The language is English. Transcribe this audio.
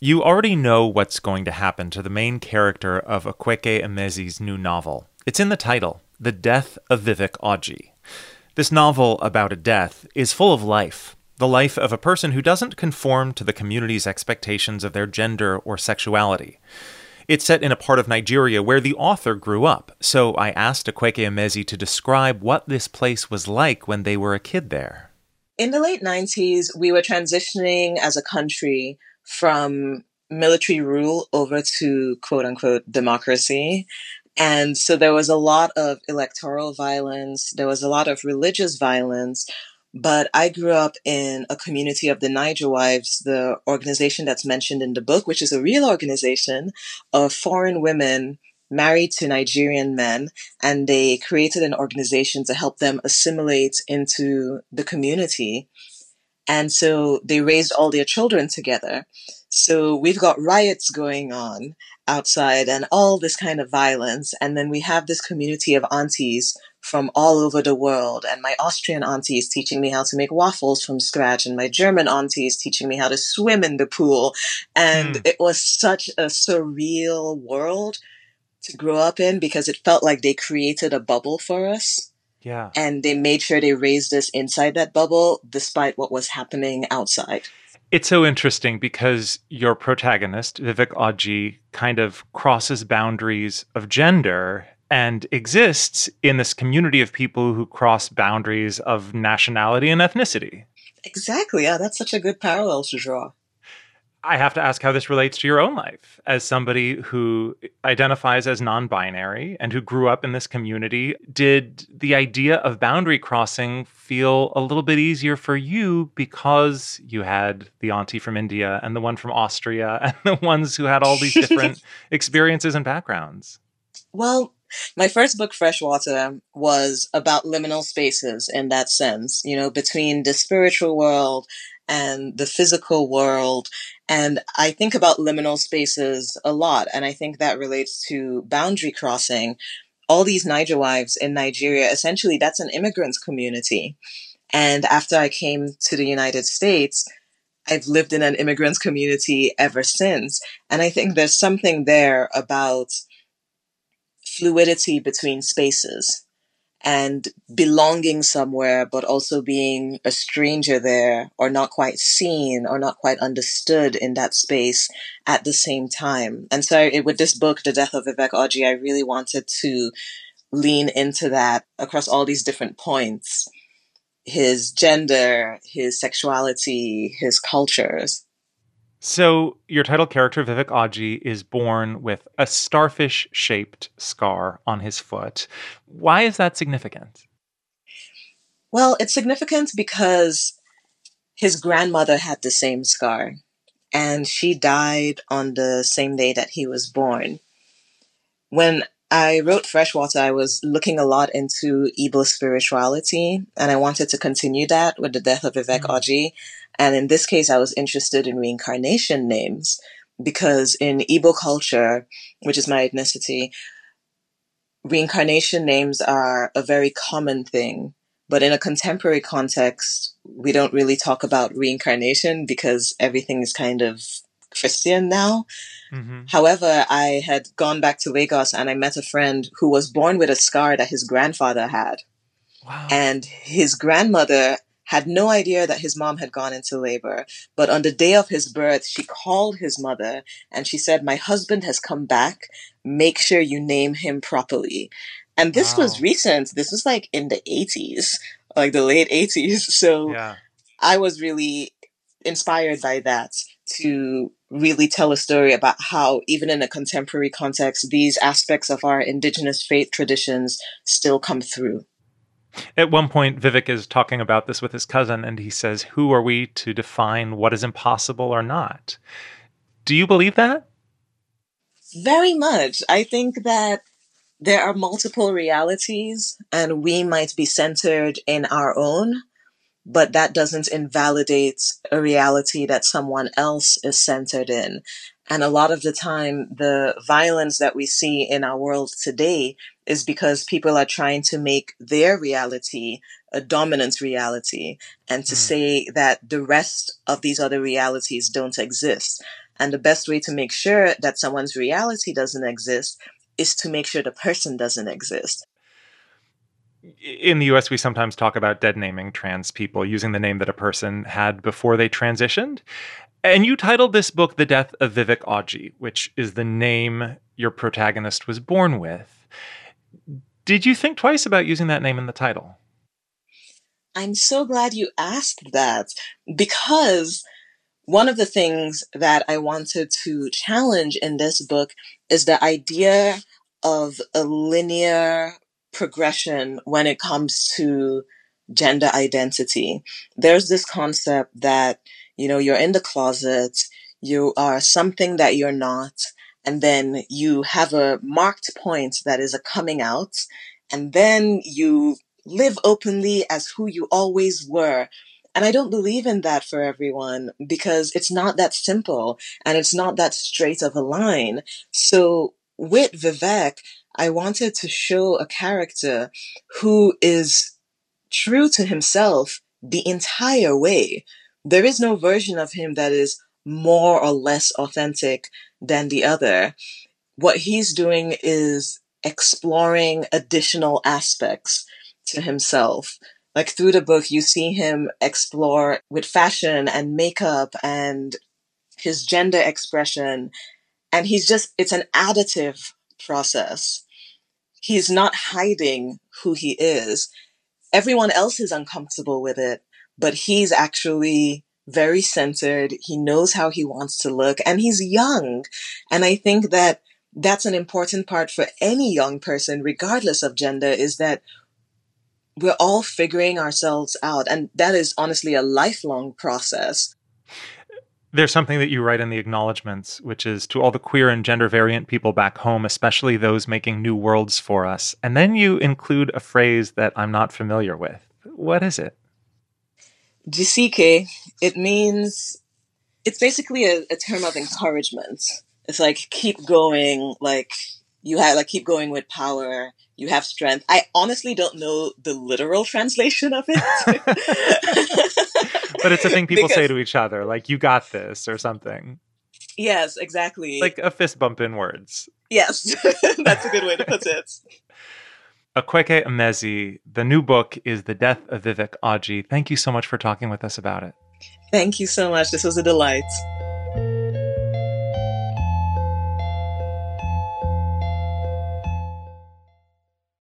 You already know what's going to happen to the main character of Akwaeke Emezi's new novel. It's in the title, The Death of Vivek Oji. This novel about a death is full of life, the life of a person who doesn't conform to the community's expectations of their gender or sexuality. It's set in a part of Nigeria where the author grew up, so I asked Akwaeke Emezi to describe what this place was like when they were a kid there. In the late 90s, we were transitioning as a country from military rule over to quote-unquote democracy. And so there was a lot of electoral violence, there was a lot of religious violence, but I grew up in a community of the Niger Wives, the organization that's mentioned in the book, which is a real organization of foreign women married to Nigerian men, and they created an organization to help them assimilate into the community. And so they raised all their children together. So we've got riots going on outside and all this kind of violence. And then we have this community of aunties from all over the world. And my Austrian auntie is teaching me how to make waffles from scratch. And my German auntie is teaching me how to swim in the pool. And it was such a surreal world to grow up in because it felt like they created a bubble for us. Yeah. And they made sure they raised us inside that bubble despite what was happening outside. It's so interesting because your protagonist, Vivek Oji, kind of crosses boundaries of gender and exists in this community of people who cross boundaries of nationality and ethnicity. Exactly. Yeah, that's such a good parallel to draw. I have to ask how this relates to your own life as somebody who identifies as non-binary and who grew up in this community. Did the idea of boundary crossing feel a little bit easier for you because you had the auntie from India and the one from Austria and the ones who had all these different experiences and backgrounds? Well, my first book, Freshwater, was about liminal spaces in that sense, between the spiritual world and the physical world. And I think about liminal spaces a lot. And I think that relates to boundary crossing. All these Niger wives in Nigeria, essentially, that's an immigrant community. And after I came to the United States, I've lived in an immigrant community ever since. And I think there's something there about fluidity between spaces and belonging somewhere, but also being a stranger there or not quite seen or not quite understood in that space at the same time. And so with this book, The Death of Vivek Oji, I really wanted to lean into that across all these different points: his gender, his sexuality, his cultures. So your title character, Vivek Oji, is born with a starfish-shaped scar on his foot. Why is that significant? Well, it's significant because his grandmother had the same scar, and she died on the same day that he was born. When I wrote Freshwater, I was looking a lot into Igbo spirituality, and I wanted to continue that with the death of Vivek Oji. And in this case, I was interested in reincarnation names because in Igbo culture, which is my ethnicity, reincarnation names are a very common thing. But in a contemporary context, we don't really talk about reincarnation because everything is kind of Christian now. Mm-hmm. However, I had gone back to Lagos and I met a friend who was born with a scar that his grandfather had. Wow. And his grandmother had no idea that his mom had gone into labor. But on the day of his birth, she called his mother and she said, "My husband has come back. Make sure you name him properly." And this was recent. This was like in the 80s, like the late 80s. So Yeah. I was really inspired by that to really tell a story about how, even in a contemporary context, these aspects of our indigenous faith traditions still come through. At one point, Vivek is talking about this with his cousin, and he says, "Who are we to define what is impossible or not?" Do you believe that? Very much. I think that there are multiple realities, and we might be centered in our own, but that doesn't invalidate a reality that someone else is centered in. And a lot of the time, the violence that we see in our world today is because people are trying to make their reality a dominant reality and to say that the rest of these other realities don't exist. And the best way to make sure that someone's reality doesn't exist is to make sure the person doesn't exist. In the US, we sometimes talk about dead naming trans people using the name that a person had before they transitioned. And you titled this book The Death of Vivek Oji, which is the name your protagonist was born with. Did you think twice about using that name in the title? I'm so glad you asked that, because one of the things that I wanted to challenge in this book is the idea of a linear progression when it comes to gender identity. There's this concept that, you're in the closet, you are something that you're not, and then you have a marked point that is a coming out, and then you live openly as who you always were. And I don't believe in that for everyone, because it's not that simple and it's not that straight of a line. So with Vivek, I wanted to show a character who is true to himself the entire way. There is no version of him that is more or less authentic than the other. What he's doing is exploring additional aspects to himself. Like through the book, you see him explore with fashion and makeup and his gender expression. And it's an additive process. He's not hiding who he is. Everyone else is uncomfortable with it, but he's actually very centered. He knows how he wants to look, and he's young. And I think that that's an important part for any young person, regardless of gender, is that we're all figuring ourselves out. And that is honestly a lifelong process. There's something that you write in the acknowledgments, which is to all the queer and gender variant people back home, especially those making new worlds for us. And then you include a phrase that I'm not familiar with. What is it? Jisike, it's basically a term of encouragement. It's like, keep going, keep going with power. You have strength. I honestly don't know the literal translation of it. But it's a thing people say to each other, like, you got this or something. Yes, exactly. Like a fist bump in words. Yes, that's a good way to put it. Akwaeke Emezi, the new book is The Death of Vivek Oji. Thank you so much for talking with us about it. Thank you so much. This was a delight.